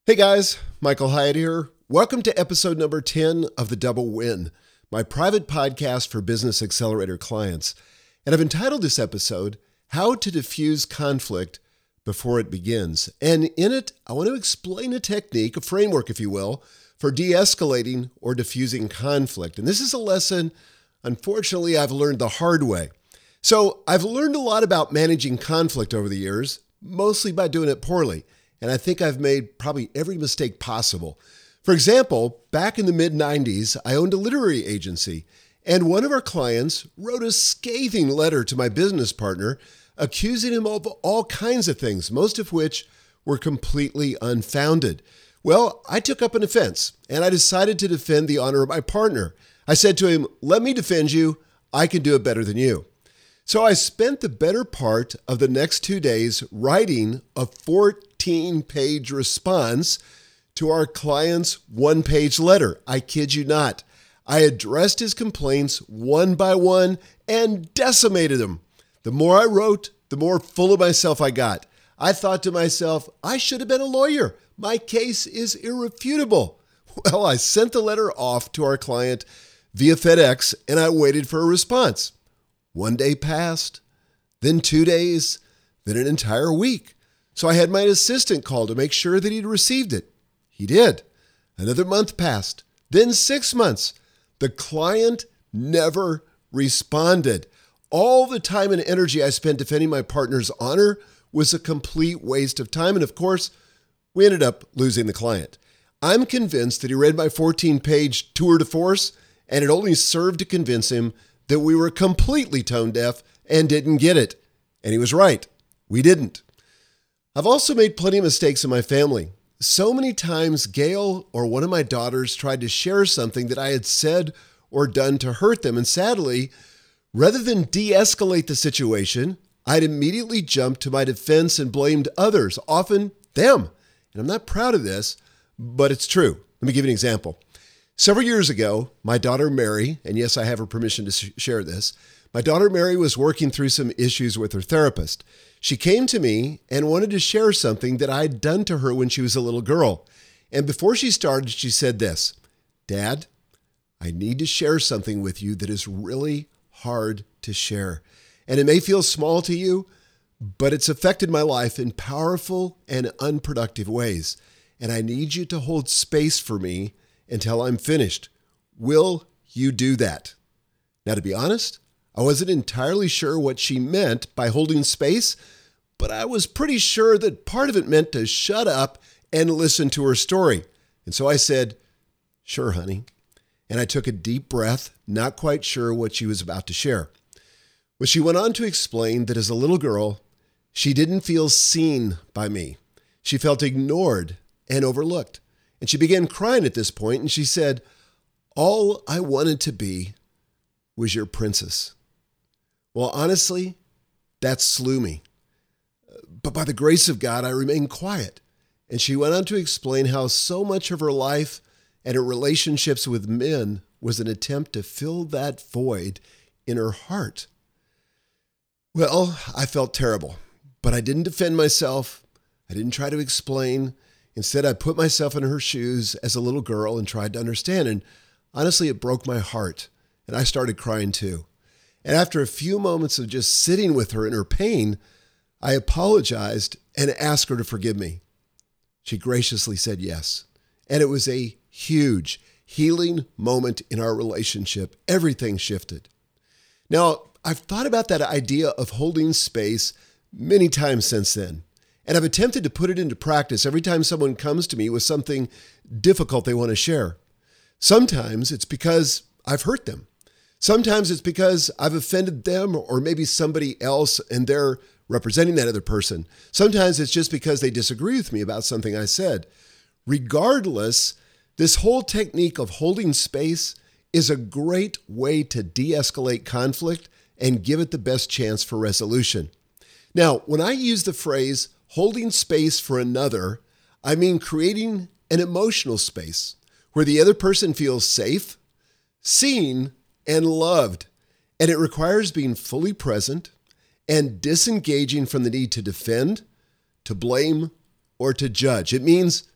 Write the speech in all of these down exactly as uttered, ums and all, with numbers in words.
Hey guys, Michael Hyatt here. Welcome to episode number ten of The Double Win, my private podcast for Business Accelerator clients. And I've entitled this episode, How to Diffuse Conflict Before It Begins. And in it, I want to explain a technique, a framework, if you will, for de-escalating or diffusing conflict. And this is a lesson, unfortunately, I've learned the hard way. So I've learned a lot about managing conflict over the years, mostly by doing it poorly. And I think I've made probably every mistake possible. For example, back in the mid nineties, I owned a literary agency, and one of our clients wrote a scathing letter to my business partner, accusing him of all kinds of things, most of which were completely unfounded. Well, I took up an offense, and I decided to defend the honor of my partner. I said to him, "Let me defend you. I can do it better than you." So I spent the better part of the next two days writing a fourteen-page response to our client's one-page letter. I kid you not. I addressed his complaints one by one and decimated them. The more I wrote, the more full of myself I got. I thought to myself, I should have been a lawyer. My case is irrefutable. Well, I sent the letter off to our client via FedEx, and I waited for a response. One day passed, then two days, then an entire week. So I had my assistant call to make sure that he'd received it. He did. Another month passed, then six months. The client never responded. All the time and energy I spent defending my partner's honor was a complete waste of time. And of course, we ended up losing the client. I'm convinced that he read my fourteen-page tour de force, and it only served to convince him that we were completely tone deaf and didn't get it. And he was right. We didn't. I've also made plenty of mistakes in my family. So many times Gail or one of my daughters tried to share something that I had said or done to hurt them. And sadly, rather than de-escalate the situation, I'd immediately jumped to my defense and blamed others, often them. And I'm not proud of this, but it's true. Let me give you an example. Several years ago, my daughter Mary, and yes, I have her permission to sh- share this, my daughter Mary was working through some issues with her therapist. She came to me and wanted to share something that I'd done to her when she was a little girl. And before she started, she said this, "Dad, I need to share something with you that is really hard to share. And it may feel small to you, but it's affected my life in powerful and unproductive ways. And I need you to hold space for me until I'm finished. Will you do that?" Now, to be honest, I wasn't entirely sure what she meant by holding space, but I was pretty sure that part of it meant to shut up and listen to her story. And so I said, "Sure, honey." And I took a deep breath, not quite sure what she was about to share. Well, she went on to explain that as a little girl, she didn't feel seen by me. She felt ignored and overlooked. And she began crying at this point, and she said, "All I wanted to be was your princess." Well, honestly, that slew me. But by the grace of God, I remained quiet. And she went on to explain how so much of her life and her relationships with men was an attempt to fill that void in her heart. Well, I felt terrible, but I didn't defend myself. I didn't try to explain. Instead, I put myself in her shoes as a little girl and tried to understand. And honestly, it broke my heart. And I started crying too. And after a few moments of just sitting with her in her pain, I apologized and asked her to forgive me. She graciously said yes. And it was a huge healing moment in our relationship. Everything shifted. Now, I've thought about that idea of holding space many times since then. And I've attempted to put it into practice every time someone comes to me with something difficult they want to share. Sometimes it's because I've hurt them. Sometimes it's because I've offended them or maybe somebody else and they're representing that other person. Sometimes it's just because they disagree with me about something I said. Regardless, this whole technique of holding space is a great way to de-escalate conflict and give it the best chance for resolution. Now, when I use the phrase holding space for another, I mean creating an emotional space where the other person feels safe, seen, and loved. And it requires being fully present and disengaging from the need to defend, to blame, or to judge. It means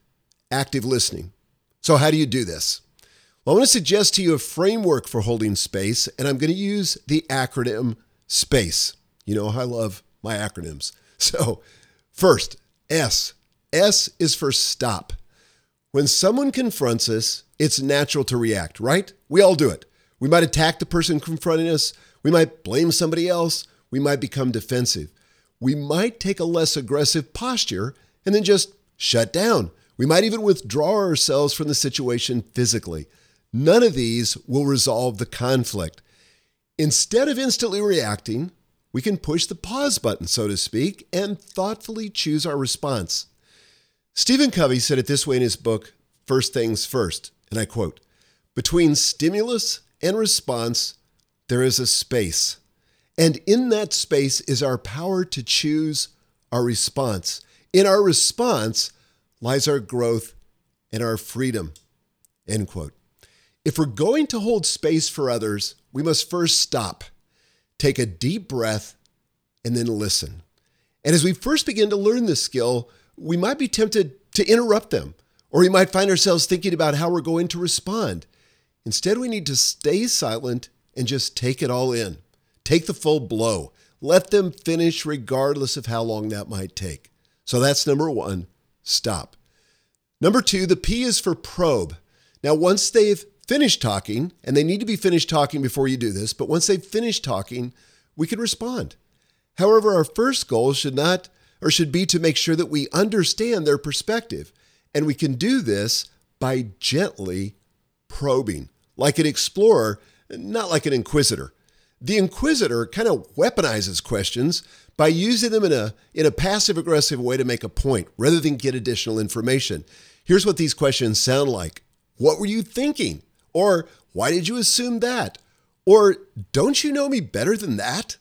active listening. So how do you do this? Well, I want to suggest to you a framework for holding space, and I'm going to use the acronym SPACE. You know, I love my acronyms. So first, S. S is for stop. When someone confronts us, it's natural to react, right? We all do it. We might attack the person confronting us. We might blame somebody else. We might become defensive. We might take a less aggressive posture and then just shut down. We might even withdraw ourselves from the situation physically. None of these will resolve the conflict. Instead of instantly reacting, we can push the pause button, so to speak, and thoughtfully choose our response. Stephen Covey said it this way in his book, First Things First, and I quote, "Between stimulus and response, there is a space. And in that space is our power to choose our response. In our response lies our growth and our freedom." End quote. If we're going to hold space for others, we must first stop, take a deep breath, and then listen. And as we first begin to learn this skill, we might be tempted to interrupt them, or we might find ourselves thinking about how we're going to respond. Instead, we need to stay silent and just take it all in. Take the full blow. Let them finish regardless of how long that might take. So that's number one, stop. Number two, the P is for probe. Now, once they've finished talking, and they need to be finished talking before you do this, but once they've finished talking, we can respond. However, our first goal should not, or should be to make sure that we understand their perspective. And we can do this by gently probing, like an explorer, not like an inquisitor. The inquisitor kind of weaponizes questions by using them in a, in a passive-aggressive way to make a point, rather than get additional information. Here's what these questions sound like. What were you thinking? Or why did you assume that? Or don't you know me better than that?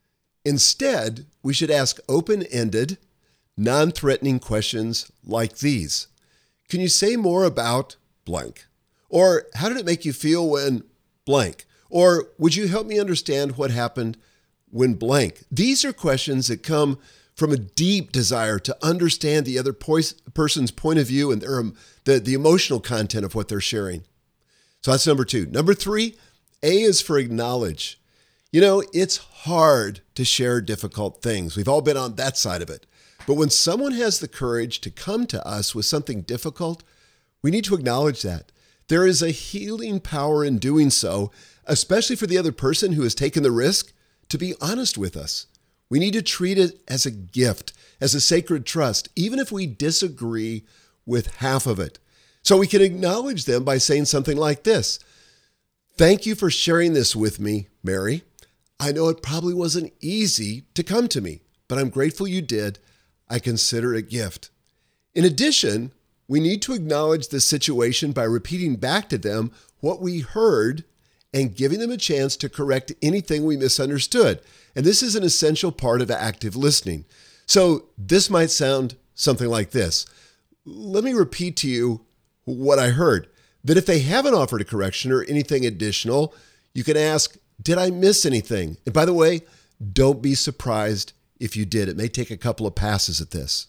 Instead, we should ask open-ended, non-threatening questions like these. Can you say more about blank? Or how did it make you feel when blank? Or would you help me understand what happened when blank? These are questions that come from a deep desire to understand the other person's point of view and their, the, the emotional content of what they're sharing. So that's number two. Number three, A is for acknowledge. You know, it's hard to share difficult things. We've all been on that side of it. But when someone has the courage to come to us with something difficult, we need to acknowledge that. There is a healing power in doing so, especially for the other person who has taken the risk to be honest with us. We need to treat it as a gift, as a sacred trust, even if we disagree with half of it. So we can acknowledge them by saying something like this. Thank you for sharing this with me, Mary. I know it probably wasn't easy to come to me, but I'm grateful you did. I consider it a gift. In addition, we need to acknowledge the situation by repeating back to them what we heard and giving them a chance to correct anything we misunderstood. And this is an essential part of active listening. So this might sound something like this. Let me repeat to you what I heard. That if they haven't offered a correction or anything additional, you can ask, did I miss anything? And by the way, don't be surprised if you did. It may take a couple of passes at this.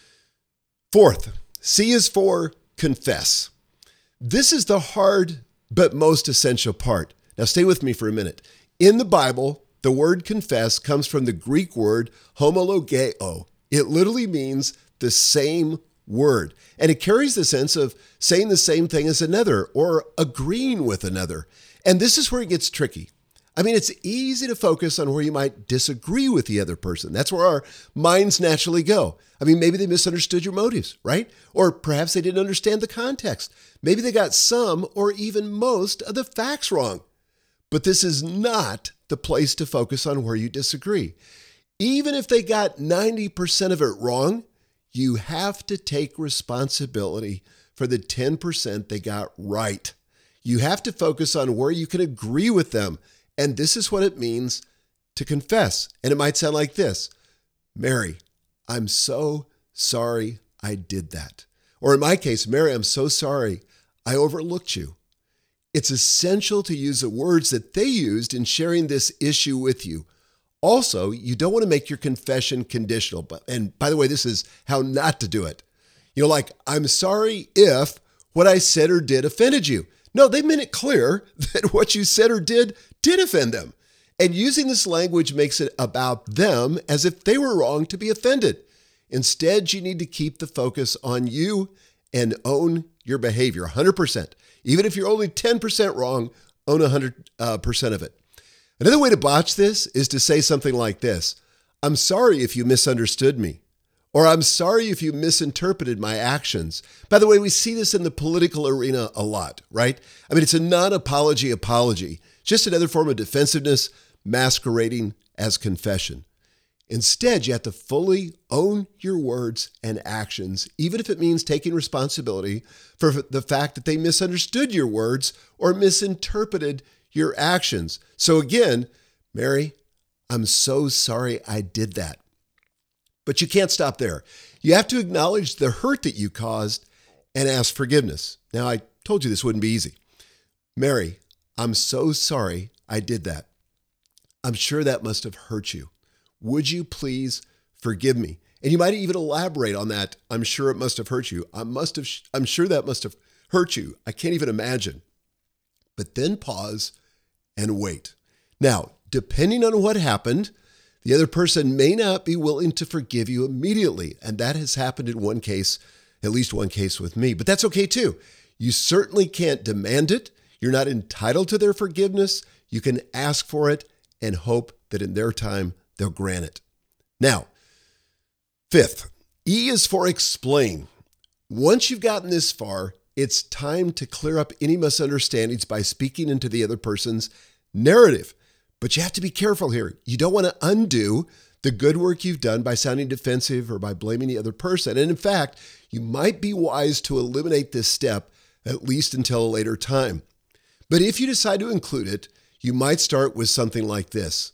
Fourth, C is for confess. This is the hard but most essential part. Now stay with me for a minute. In the Bible, the word confess comes from the Greek word homologeo. It literally means the same word. And it carries the sense of saying the same thing as another or agreeing with another. And this is where it gets tricky. I mean, it's easy to focus on where you might disagree with the other person. That's where our minds naturally go. I mean, maybe they misunderstood your motives, right? Or perhaps they didn't understand the context. Maybe they got some or even most of the facts wrong. But this is not the place to focus on where you disagree. Even if they got ninety percent of it wrong, you have to take responsibility for the ten percent they got right. You have to focus on where you can agree with them. And this is what it means to confess. And it might sound like this. Mary, I'm so sorry I did that. Or in my case, Mary, I'm so sorry I overlooked you. It's essential to use the words that they used in sharing this issue with you. Also, you don't want to make your confession conditional. But, and by the way, this is how not to do it. You know, like, I'm sorry if what I said or did offended you. No, they made it clear that what you said or did did offend them. And using this language makes it about them as if they were wrong to be offended. Instead, you need to keep the focus on you and own your behavior one hundred percent. Even if you're only ten percent wrong, own one hundred percent of it. Another way to botch this is to say something like this: I'm sorry if you misunderstood me. Or I'm sorry if you misinterpreted my actions. By the way, we see this in the political arena a lot, right? I mean, it's a non-apology apology, just another form of defensiveness masquerading as confession. Instead, you have to fully own your words and actions, even if it means taking responsibility for the fact that they misunderstood your words or misinterpreted your actions. So again, Mary, I'm so sorry I did that. But you can't stop there. You have to acknowledge the hurt that you caused and ask forgiveness. Now, I told you this wouldn't be easy. Mary, I'm so sorry I did that. I'm sure that must have hurt you. Would you please forgive me? And you might even elaborate on that. I'm sure it must have hurt you. I must have, I'm sure that must have hurt you. I can't even imagine. But then pause and wait. Now, depending on what happened, the other person may not be willing to forgive you immediately. And that has happened in one case, at least one case with me. But that's okay too. You certainly can't demand it. You're not entitled to their forgiveness. You can ask for it and hope that in their time, they'll grant it. Now, fifth, E is for explain. Once you've gotten this far, it's time to clear up any misunderstandings by speaking into the other person's narrative. But you have to be careful here. You don't want to undo the good work you've done by sounding defensive or by blaming the other person. And in fact, you might be wise to eliminate this step, at least until a later time. But if you decide to include it, you might start with something like this.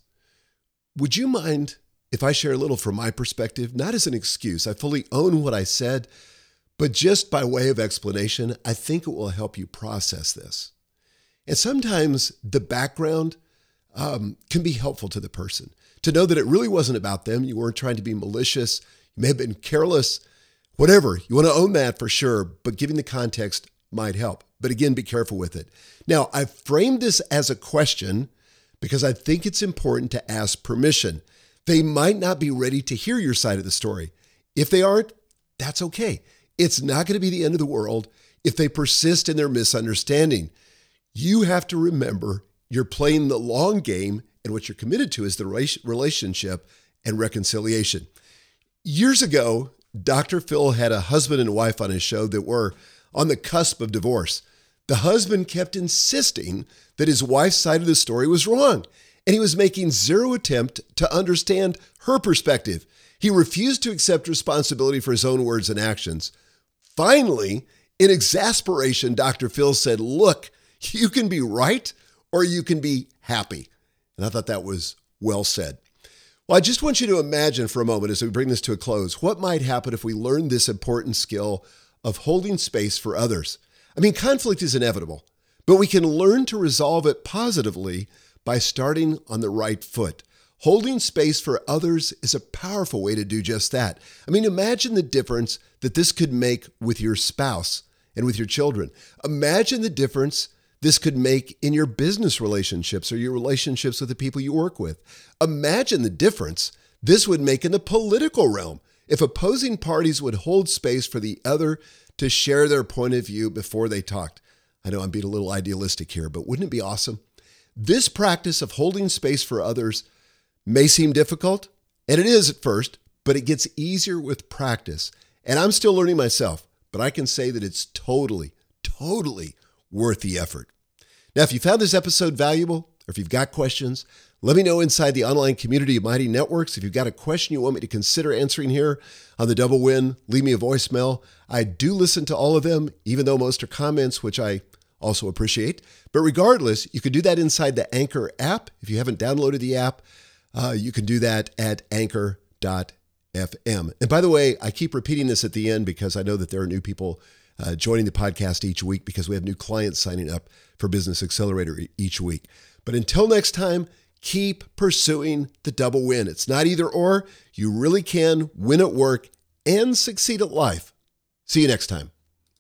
Would you mind if I share a little from my perspective? Not as an excuse. I fully own what I said, but just by way of explanation, I think it will help you process this. And sometimes the background Um, can be helpful to the person to know that it really wasn't about them. You weren't trying to be malicious. You may have been careless, whatever. You want to own that for sure, but giving the context might help. But again, be careful with it. Now, I've framed this as a question because I think it's important to ask permission. They might not be ready to hear your side of the story. If they aren't, that's okay. It's not going to be the end of the world if they persist in their misunderstanding. You have to remember you're playing the long game, and what you're committed to is the relationship and reconciliation. Years ago, Doctor Phil had a husband and wife on his show that were on the cusp of divorce. The husband kept insisting that his wife's side of the story was wrong, and he was making zero attempt to understand her perspective. He refused to accept responsibility for his own words and actions. Finally, in exasperation, Doctor Phil said, "Look, you can be right, or you can be happy." And I thought that was well said. Well, I just want you to imagine for a moment as we bring this to a close, what might happen if we learned this important skill of holding space for others. I mean, conflict is inevitable, but we can learn to resolve it positively by starting on the right foot. Holding space for others is a powerful way to do just that. I mean, imagine the difference that this could make with your spouse and with your children. Imagine the difference this could make in your business relationships or your relationships with the people you work with. Imagine the difference this would make in the political realm if opposing parties would hold space for the other to share their point of view before they talked. I know I'm being a little idealistic here, but wouldn't it be awesome? This practice of holding space for others may seem difficult, and it is at first, but it gets easier with practice. And I'm still learning myself, but I can say that it's totally, totally worth the effort. Now, if you found this episode valuable, or if you've got questions, let me know inside the online community of Mighty Networks. If you've got a question you want me to consider answering here on the Double Win, leave me a voicemail. I do listen to all of them, even though most are comments, which I also appreciate. But regardless, you can do that inside the Anchor app. If you haven't downloaded the app, uh, you can do that at anchor dot f m. And by the way, I keep repeating this at the end because I know that there are new people Uh, joining the podcast each week because we have new clients signing up for Business Accelerator e- each week. But until next time, keep pursuing the double win. It's not either or. You really can win at work and succeed at life. See you next time.